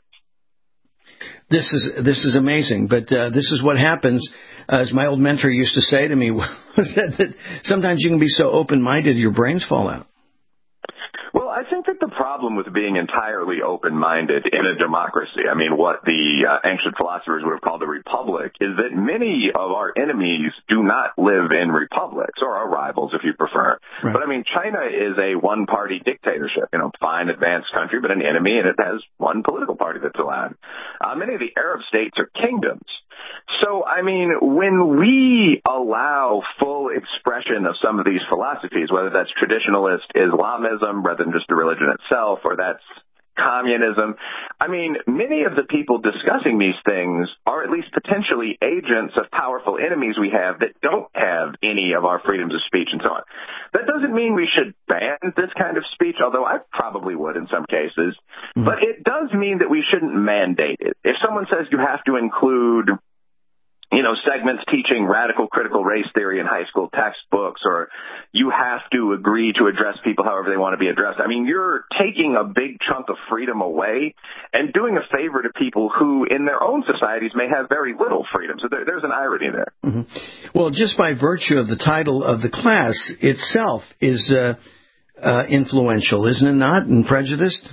This is amazing, but this is what happens. As my old mentor used to say to me, was that sometimes you can be so open-minded your brains fall out. Well, I think that the problem with being entirely open-minded in a democracy, I mean, what the ancient philosophers would have called a republic, is that many of our enemies do not live in republics, or our rivals, if you prefer. Right. But, I mean, China is a one-party dictatorship, fine, advanced country, but an enemy, and it has one political party that's allowed. Many of the Arab states are kingdoms. So, I mean, when we allow full expression of some of these philosophies, whether that's traditionalist Islamism rather than just the religion itself, or that's communism, I mean, many of the people discussing these things are at least potentially agents of powerful enemies we have that don't have any of our freedoms of speech and so on. That doesn't mean we should ban this kind of speech, although I probably would in some cases, but it does mean that we shouldn't mandate it. If someone says you have to include segments teaching radical critical race theory in high school textbooks, or you have to agree to address people however they want to be addressed. I mean, you're taking a big chunk of freedom away and doing a favor to people who in their own societies may have very little freedom. So there's an irony there. Mm-hmm. Well, just by virtue of the title of the class itself is influential, isn't it not, and prejudiced?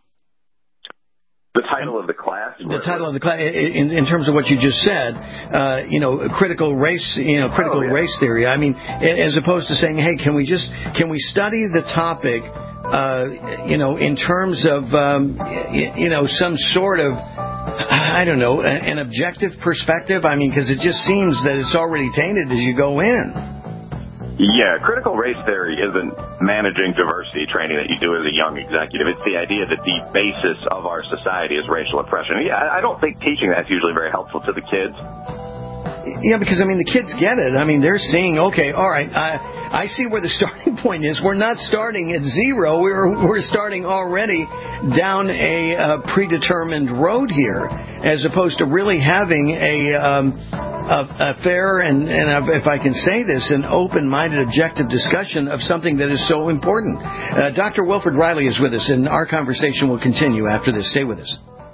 The title of the class? The title of the class, in terms of what you just said, critical race, race theory. I mean, as opposed to saying, hey, can we study the topic, in terms of, some sort of, I don't know, an objective perspective? I mean, because it just seems that it's already tainted as you go in. Yeah, critical race theory isn't managing diversity training that you do as a young executive. It's the idea that the basis of our society is racial oppression. Yeah, I don't think teaching that's usually very helpful to the kids. Yeah, because, I mean, the kids get it. I mean, they're seeing, okay, all right, I see where the starting point is. We're not starting at zero. We're starting already down a predetermined road here, as opposed to really having a fair and if I can say this, an open-minded, objective discussion of something that is so important. Dr. Wilfred Riley is with us, and our conversation will continue after this. Stay with us.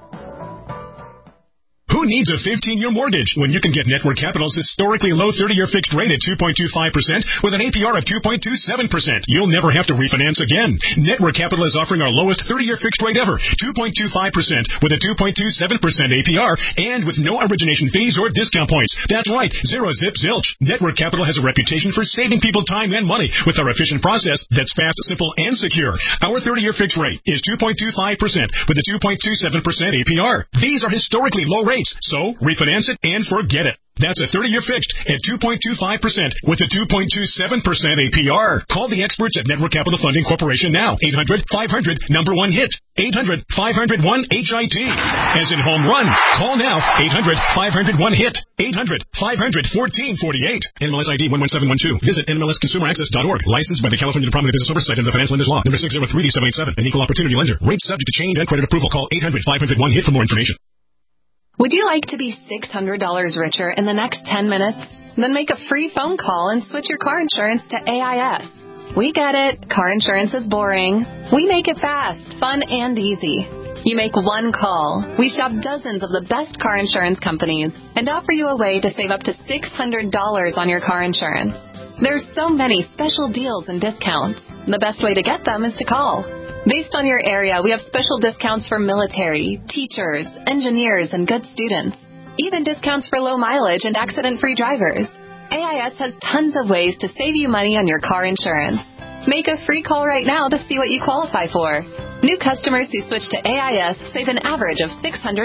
Who needs a 15-year mortgage when you can get Network Capital's historically low 30-year fixed rate at 2.25% with an APR of 2.27%? You'll never have to refinance again. Network Capital is offering our lowest 30-year fixed rate ever, 2.25% with a 2.27% APR and with no origination fees or discount points. That's right, zero zip zilch. Network Capital has a reputation for saving people time and money with our efficient process that's fast, simple, and secure. Our 30-year fixed rate is 2.25% with a 2.27% APR. These are historically low rates. So, refinance it and forget it. That's a 30-year fixed at 2.25% with a 2.27% APR. Call the experts at Network Capital Funding Corporation now. 800-500-1-HIT. 800-500-1-HIT. As in home run. Call now. 800-500-1-HIT. 800-500-1448. NMLS ID 11712. Visit NMLSConsumerAccess.org. Licensed by the California Department of Business Oversight and the Financial Lenders Law. Number 603D787. An equal opportunity lender. Rates subject to change and credit approval. Call 800-500-1-HIT for more information. Would you like to be $600 richer in the next 10 minutes? Then make a free phone call and switch your car insurance to AIS. We get it. Car insurance is boring. We make it fast, fun, and easy. You make one call. We shop dozens of the best car insurance companies and offer you a way to save up to $600 on your car insurance. There's so many special deals and discounts. The best way to get them is to call. Based on your area, we have special discounts for military, teachers, engineers, and good students. Even discounts for low mileage and accident-free drivers. AIS has tons of ways to save you money on your car insurance. Make a free call right now to see what you qualify for. New customers who switch to AIS save an average of $600.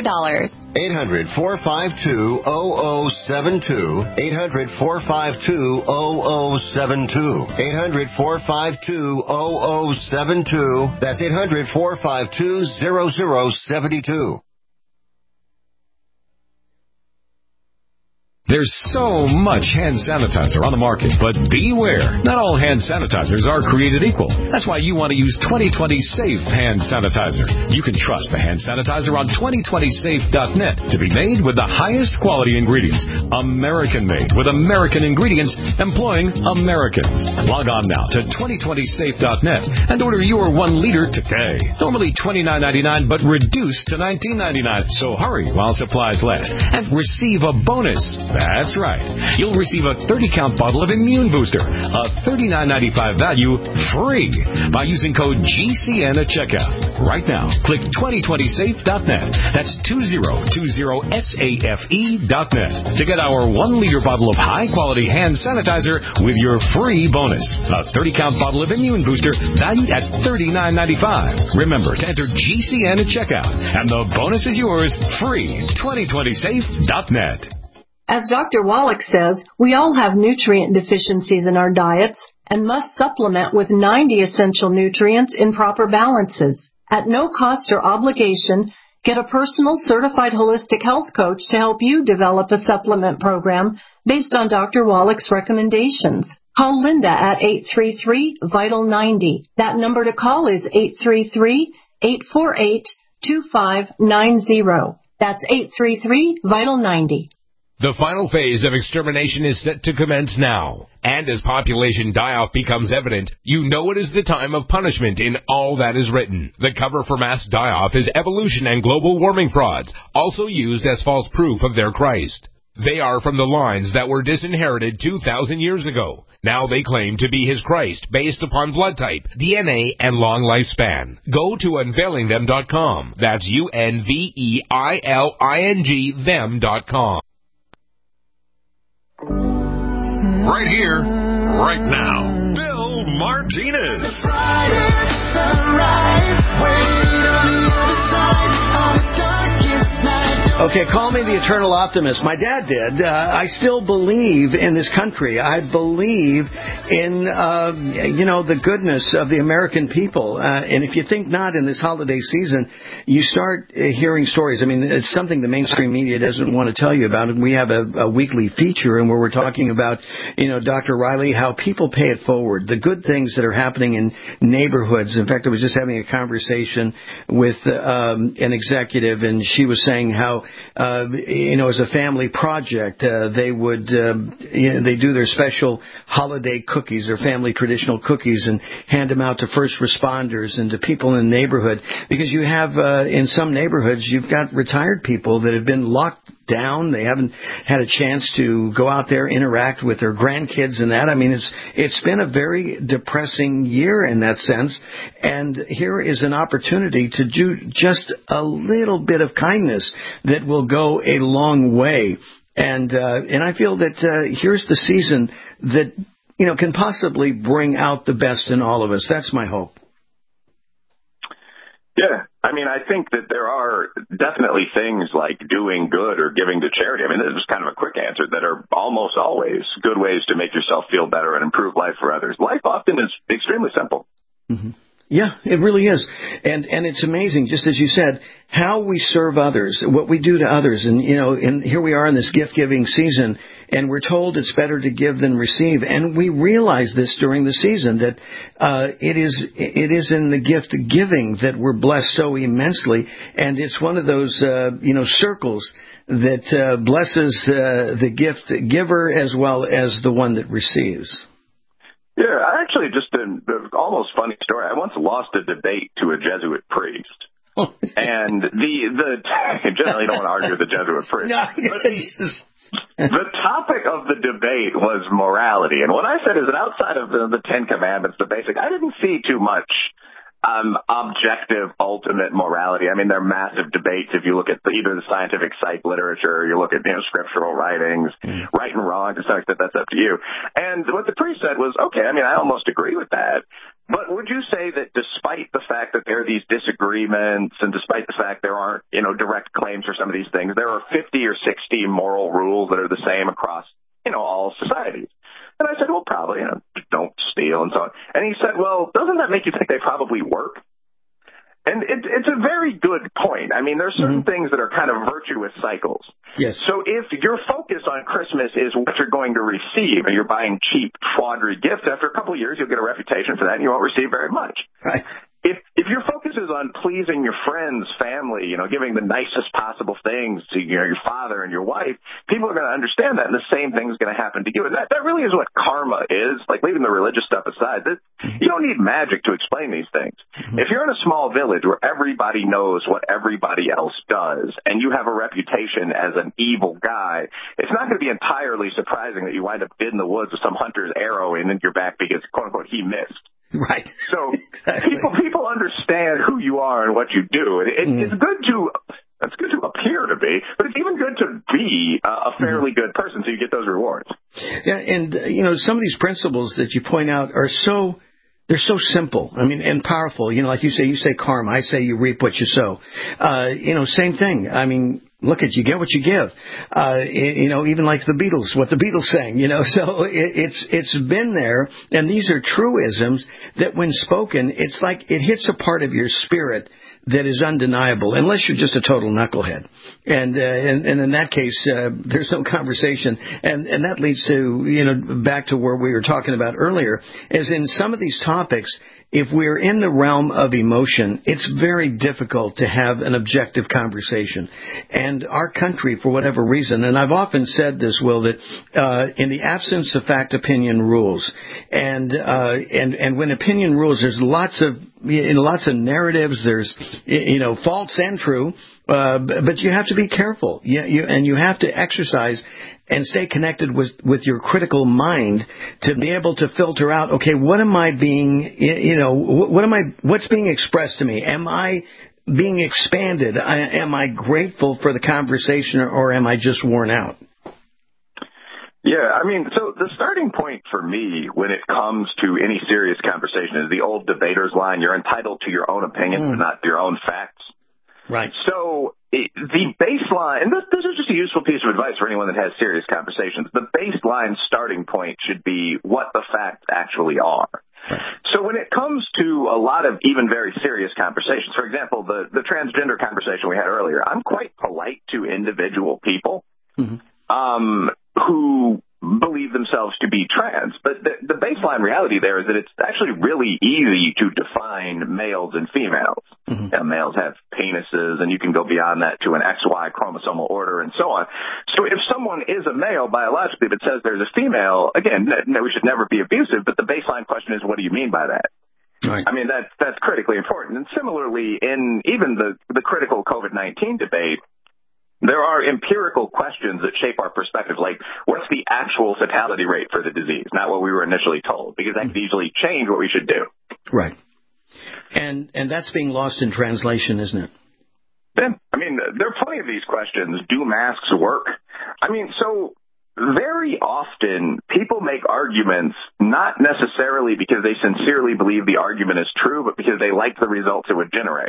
800-452-0072. 800-452-0072. 800-452-0072. That's 800-452-0072. There's so much hand sanitizer on the market, but beware. Not all hand sanitizers are created equal. That's why you want to use 2020 Safe Hand Sanitizer. You can trust the hand sanitizer on 2020safe.net to be made with the highest quality ingredients. American-made with American ingredients employing Americans. Log on now to 2020safe.net and order your 1 liter today. Normally $29.99, but reduced to $19.99. So hurry while supplies last and receive a bonus. That's right. You'll receive a 30-count bottle of Immune Booster, a $39.95 value, free by using code GCN at checkout. Right now, click 2020safe.net. That's 2020safe.net to get our 1 liter bottle of high-quality hand sanitizer with your free bonus. A 30-count bottle of Immune Booster valued at $39.95. Remember to enter GCN at checkout, and the bonus is yours free. 2020safe.net. As Dr. Wallach says, we all have nutrient deficiencies in our diets and must supplement with 90 essential nutrients in proper balances. At no cost or obligation, get a personal certified holistic health coach to help you develop a supplement program based on Dr. Wallach's recommendations. Call Linda at 833-VITAL-90. That number to call is 833-848-2590. That's 833-VITAL-90. The final phase of extermination is set to commence now. And as population die-off becomes evident, you know it is the time of punishment in all that is written. The cover for mass die-off is evolution and global warming frauds, also used as false proof of their Christ. They are from the lines that were disinherited 2,000 years ago. Now they claim to be his Christ based upon blood type, DNA, and long lifespan. Go to unveilingthem.com. That's UNVEILING them.com. Right here, right now, Bill Martinez. Okay, call me the eternal optimist. My dad did. I still believe in this country. I believe in, the goodness of the American people. And if you think not in this holiday season, you start hearing stories. I mean, it's something the mainstream media doesn't want to tell you about. And we have a weekly feature and where we're talking about, Dr. Riley, how people pay it forward, the good things that are happening in neighborhoods. In fact, I was just having a conversation with an executive, and she was saying how as a family project, they would, they do their special holiday cookies, their family traditional cookies, and hand them out to first responders and to people in the neighborhood. Because you have, in some neighborhoods, you've got retired people that have been locked down. They haven't had a chance to go out there, interact with their grandkids and that. I mean, it's been a very depressing year in that sense. And here is an opportunity to do just a little bit of kindness that will go a long way. And I feel that here's the season that, can possibly bring out the best in all of us. That's my hope. Yeah. I mean, I think that there are definitely things like doing good or giving to charity. I mean, this is kind of a quick answer that are almost always good ways to make yourself feel better and improve life for others. Life often is extremely simple. Mm-hmm. Yeah, it really is. And it's amazing, just as you said, how we serve others, what we do to others. And, and here we are in this gift-giving season, and we're told it's better to give than receive. And we realize this during the season, that it is in the gift giving that we're blessed so immensely. And it's one of those, circles that blesses the gift giver as well as the one that receives. Yeah, actually, just an almost funny story. I once lost a debate to a Jesuit priest. And the generally don't want to argue with the Jesuit priest. No, the topic of the debate was morality. And what I said is that outside of the Ten Commandments, the basic, I didn't see too much objective, ultimate morality. I mean, there are massive debates if you look at either the scientific psych literature, or you look at scriptural writings, right and wrong, to some extent that's up to you. And what the priest said was, okay, I mean, I almost agree with that. But would you say say that despite the fact that there are these disagreements and despite the fact there aren't, direct claims for some of these things, there are 50 or 60 moral rules that are the same across, all societies. And I said, well, probably, don't steal and so on. And he said, well, doesn't that make you think they probably work? And it's a very good point. I mean, there's certain things that are kind of virtuous cycles. Yes. So if your focus on Christmas is what you're going to receive and you're buying cheap, tawdry gifts, after a couple of years, you'll get a reputation for that and you won't receive very much. Right. If your focus is on pleasing your friends, family, giving the nicest possible things to your father and your wife, people are going to understand that, and the same thing is going to happen to you. And that really is what karma is, like leaving the religious stuff aside. You don't need magic to explain these things. If you're in a small village where everybody knows what everybody else does, and you have a reputation as an evil guy, it's not going to be entirely surprising that you wind up dead in the woods with some hunter's arrow in your back because, quote unquote, he missed. Right. So people understand who you are and what you do. It's good to appear to be, but it's even good to be a fairly good person so you get those rewards. Yeah, and some of these principles that you point out are they're so simple. I mean, and powerful. Like you say karma. I say you reap what you sow. Same thing. I mean, look you get what you give. Even like the Beatles, what the Beatles sang, so it's been there. And these are truisms that when spoken, it's like it hits a part of your spirit that is undeniable, unless you're just a total knucklehead. And in that case, there's no conversation. And that leads to, back to where we were talking about earlier, is in some of these topics, if we're in the realm of emotion, it's very difficult to have an objective conversation. And our country, for whatever reason, and I've often said this, Will, that in the absence of fact, opinion rules. And when opinion rules, there's lots of narratives. There's false and true, but you have to be careful. You have to exercise and stay connected with your critical mind to be able to filter out, okay, what am I being, what's being expressed to me? Am I being expanded? Am I grateful for the conversation, or am I just worn out? Yeah, I mean, so the starting point for me when it comes to any serious conversation is the old debater's line, you're entitled to your own opinion, but not your own facts. Right. So the baseline, and this is just a useful piece of advice for anyone that has serious conversations, the baseline starting point should be what the facts actually are. Right. So when it comes to a lot of even very serious conversations, for example, the transgender conversation we had earlier, I'm quite polite to individual people who believe themselves to be trans. But the baseline reality there is that it's actually really easy to define males and females. Males have penises, and you can go beyond that to an XY chromosomal order and so on. So if someone is a male biologically but says there's a female, again, we should never be abusive, but the baseline question is, what do you mean by that? Right. I mean, that's critically important. And similarly, in even the critical COVID-19 debate, there are empirical questions that shape our perspective, like what's the actual fatality rate for the disease, not what we were initially told, because that could easily change what we should do. Right. And that's being lost in translation, isn't it? Yeah. I mean, there are plenty of these questions. Do masks work? I mean, so very often people make arguments not necessarily because they sincerely believe the argument is true, but because they like the results it would generate.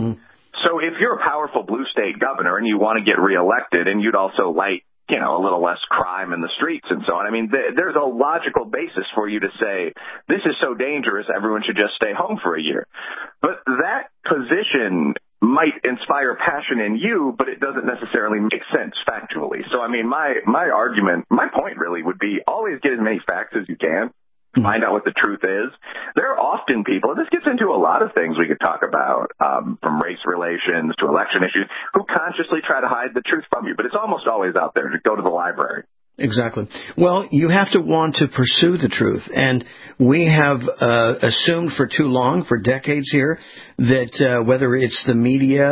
So if you're a powerful blue state governor and you want to get reelected, and you'd also like, a little less crime in the streets and so on, I mean, there's a logical basis for you to say, this is so dangerous, everyone should just stay home for a year. But that position might inspire passion in you, but it doesn't necessarily make sense factually. So, I mean, my point really would be always get as many facts as you can. Find out what the truth is. There are often people, and this gets into a lot of things we could talk about, from race relations to election issues, who consciously try to hide the truth from you. But it's almost always out there. Go to the library. Exactly. Well, you have to want to pursue the truth. And we have assumed for too long, for decades here, that whether it's the media,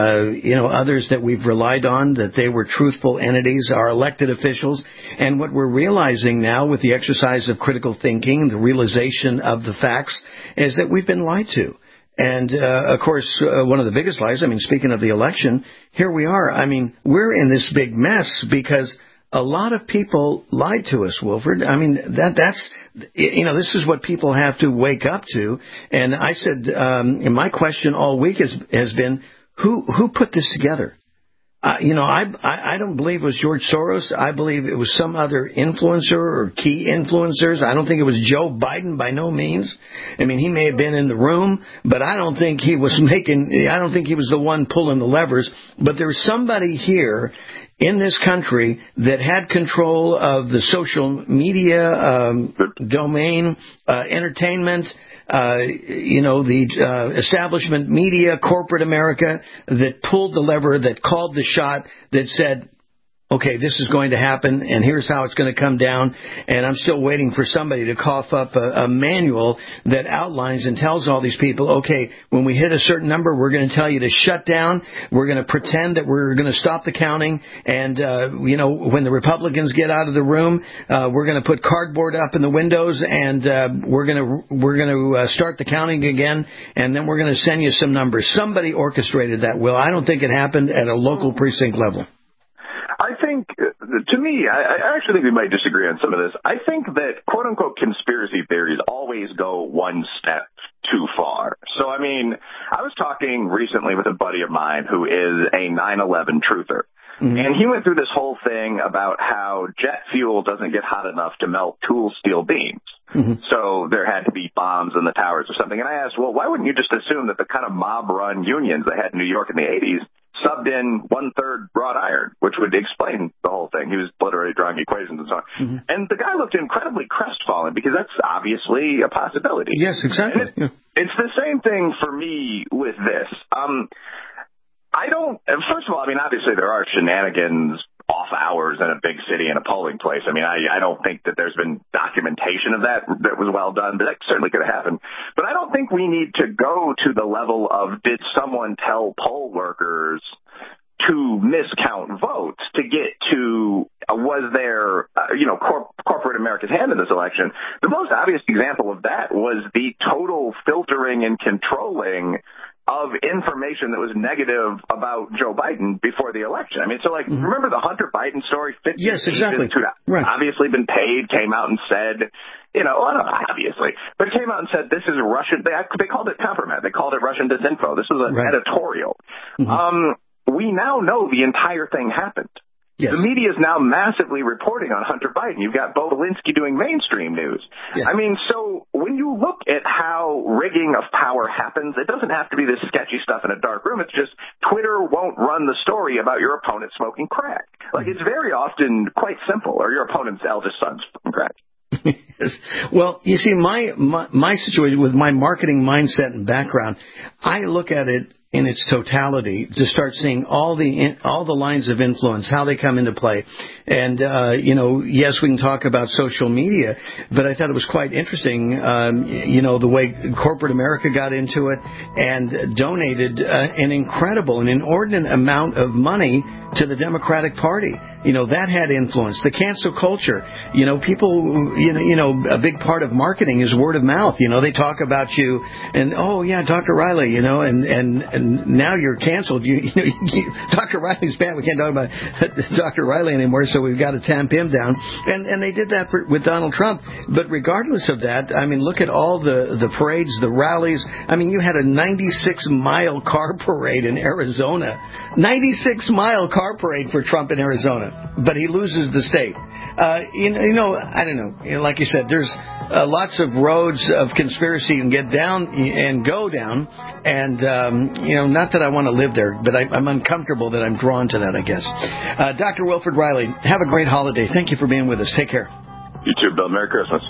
others that we've relied on, that they were truthful entities, our elected officials. And what we're realizing now with the exercise of critical thinking, the realization of the facts, is that we've been lied to. And, of course, one of the biggest lies, I mean, speaking of the election, here we are. I mean, we're in this big mess because a lot of people lied to us, Wilfred. I mean, that's this is what people have to wake up to. And I said, my question all week has been, who put this together? I don't believe it was George Soros. I believe it was some other influencer or key influencers. I don't think it was Joe Biden by no means. I mean, he may have been in the room, but I don't think he was the one pulling the levers. But there was somebody here in this country that had control of the social media domain, entertainment, the establishment media, corporate America, that pulled the lever, that called the shot, that said, okay, this is going to happen, and here's how it's going to come down. And I'm still waiting for somebody to cough up a manual that outlines and tells all these people, okay, when we hit a certain number, we're going to tell you to shut down. We're going to pretend that we're going to stop the counting. And, when the Republicans get out of the room, we're going to put cardboard up in the windows, and we're going to start the counting again, and then we're going to send you some numbers. Somebody orchestrated that, Will. I don't think it happened at a local precinct level. I think, to me, I actually think we might disagree on some of this. I think that quote-unquote conspiracy theories always go one step too far. So, I mean, I was talking recently with a buddy of mine who is a 9/11 truther. Mm-hmm. And he went through this whole thing about how jet fuel doesn't get hot enough to melt tool steel beams. Mm-hmm. So there had to be bombs in the towers or something. And I asked, well, why wouldn't you just assume that the kind of mob-run unions they had in New York in the 80s subbed in 1/3 wrought iron, which would explain the whole thing. He was literally drawing equations and so on. Mm-hmm. And the guy looked incredibly crestfallen because that's obviously a possibility. Yes, exactly. It's the same thing for me with this. First of all, I mean, obviously there are shenanigans off hours in a big city in a polling place. I mean, I don't think that there's been documentation of that was well done, but that certainly could have happened. But I don't think we need to go to the level of did someone tell poll workers to miscount votes to get to was there, corporate America's hand in this election. The most obvious example of that was the total filtering and controlling of information that was negative about Joe Biden before the election. I mean, so remember the Hunter Biden story? Yes, exactly. Right. Obviously been paid, came out and said, obviously, but came out and said this is Russian. They called it temperament. They called it Russian disinfo. This was an editorial. Mm-hmm. We now know the entire thing happened. Yes. The media is now massively reporting on Hunter Biden. You've got Bo Belinsky doing mainstream news. Yes. I mean, so when you look at how rigging of power happens, it doesn't have to be this sketchy stuff in a dark room. It's just Twitter won't run the story about your opponent smoking crack. It's very often quite simple, or your opponent's eldest son's smoking crack. Yes. Well, you see, my situation with my marketing mindset and background, I look at it in its totality to start seeing all the lines of influence, how they come into play. And, yes, we can talk about social media, but I thought it was quite interesting, the way corporate America got into it and donated an inordinate amount of money to the Democratic Party. That had influence. The cancel culture, people, a big part of marketing is word of mouth. They talk about you and, oh, yeah, Dr. Riley, and now you're canceled. Dr. Riley's bad. We can't talk about Dr. Riley anymore, so we've got to tamp him down. And they did that with Donald Trump. But regardless of that, I mean, look at all the parades, the rallies. I mean, you had a 96-mile car parade in Arizona. 96-mile car parade for Trump in Arizona. But he loses the state. I don't know. Like you said, there's lots of roads of conspiracy you can get down and go down. And, not that I want to live there, but I'm uncomfortable that I'm drawn to that, I guess. Dr. Wilfred Riley, have a great holiday. Thank you for being with us. Take care. You too, Bill. Merry Christmas.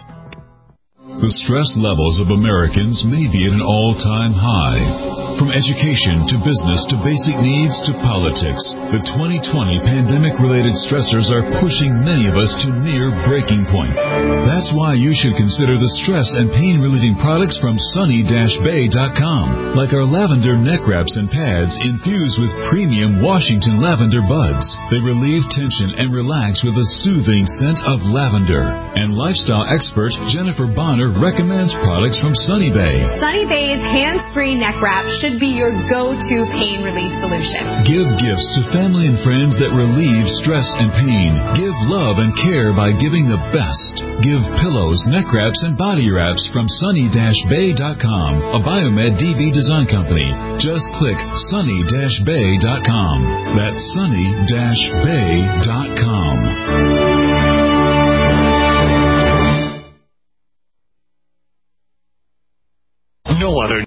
The stress levels of Americans may be at an all-time high. From education to business to basic needs to politics, the 2020 pandemic-related stressors are pushing many of us to near breaking point. That's why you should consider the stress and pain-relieving products from sunny-bay.com, like our lavender neck wraps and pads infused with premium Washington lavender buds. They relieve tension and relax with a soothing scent of lavender. And lifestyle expert Jennifer Bonner Hunter recommends products from Sunny Bay. Sunny Bay's hands-free neck wrap should be your go-to pain relief solution. Give gifts to family and friends that relieve stress and pain. Give love and care by giving the best. Give pillows, neck wraps, and body wraps from sunny-bay.com, a Biomed DB design company. Just click sunny-bay.com. That's sunny-bay.com. No other